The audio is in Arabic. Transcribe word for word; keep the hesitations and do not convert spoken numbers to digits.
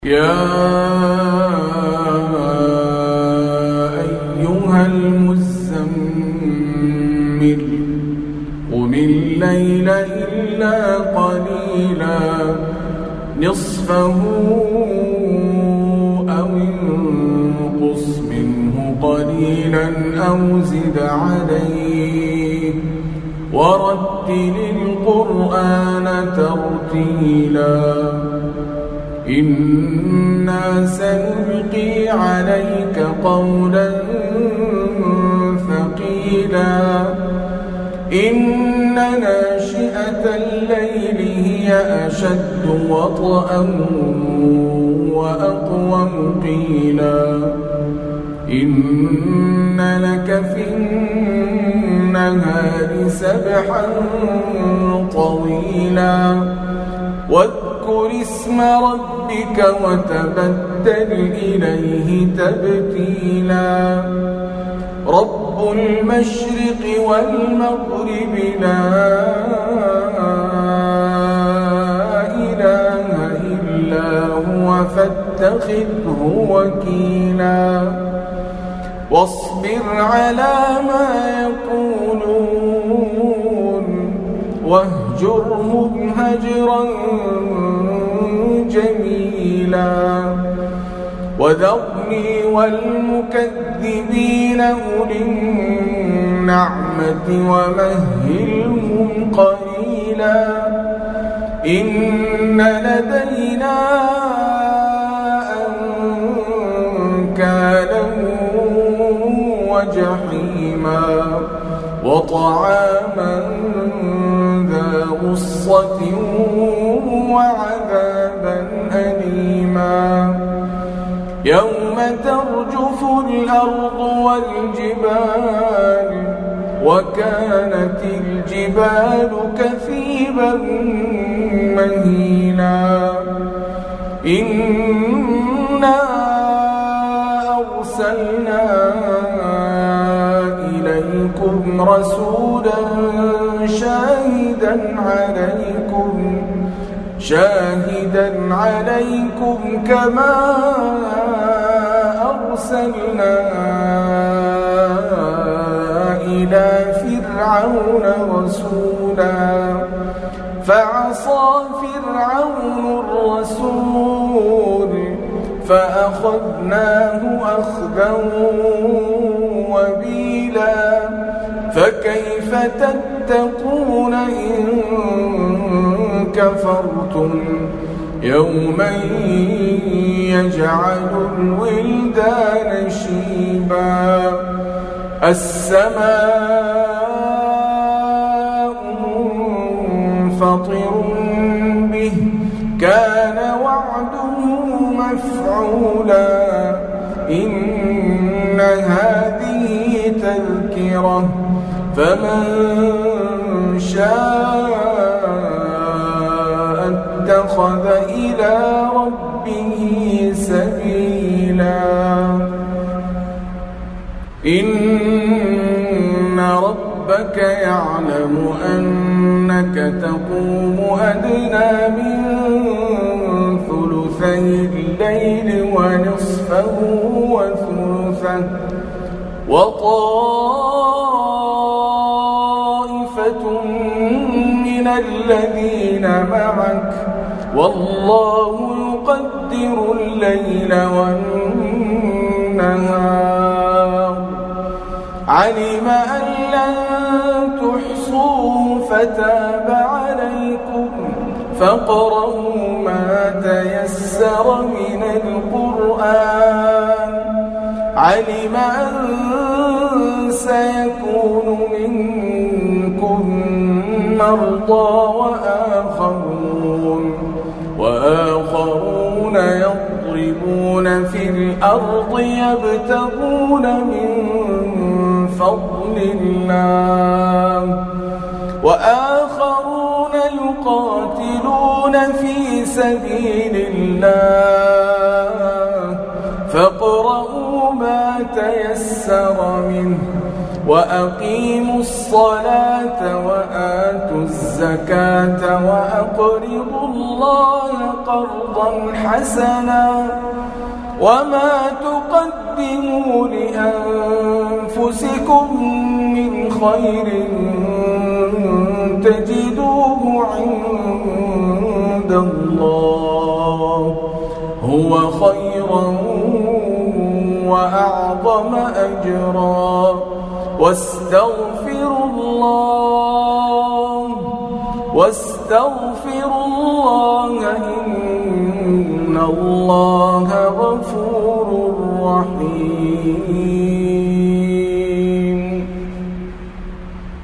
يا أيها المزمل قم الليل إلا قليلا نصفه أو انقص منه قليلا أو زد عليه ورتل القرآن ترتيلا إنا سنلقي عليك قولا ثقيلا إن ناشئة الليل هي أشد وطئا وأقوم قيلا إن لك في النهار سبحا طويلا واذكر اسم ربك وتبتل إليه تبتيلا رب المشرق والمغرب لا إله إلا هو فاتخذه وكيلا واصبر على ما يقولون واهجرهم هجرا جميلا وذرني والمكذبين أولي النعمة ومهلهم قليلا إن لدينا أنكالا وجحيما وطعاما ذا غصة وعذابا أليما يوم ترجف الأرض والجبال وكانت الجبال كثيبا مهيلا إنا أرسلنا إليكم رسولا شاهدا عليكم شاهدا عليكم كما أرسلنا إلى فرعون رسولا فعصى فرعون الرسول فأخذناه أخذا وبيلا فكيف تتقون إن كفرتم يوما يجعل الولدان شيبا السماء منفطر به كان وعده مفعولا إن هذه تذكرة فمن شاء اتخذ إلى ربه سبيلا إن ربك يعلم أنك تقوم أدنى من ثلثي الليل ونصفه وثلثه وطائفة من الذين معك والله يقدر الليل والنهار علم أن لن تحصوه فتاب عليكم فاقرؤوا ما تيسر من القرآن علم أن سيكون منكم مرضى وآخرون وآخرون يضربون في الأرض يبتغون من فضل الله وآخرون يقاتلون في سبيل الله فاقرؤوا ما تيسر منه وأقيموا الصلاة وآتوا الزكاة وأقرضوا الله قرضا حسنا وما تقدموا لأنفسكم من خير تجدوه عند الله هو خيرا وأعظم أجرا واستغفروا الله واستغفروا الله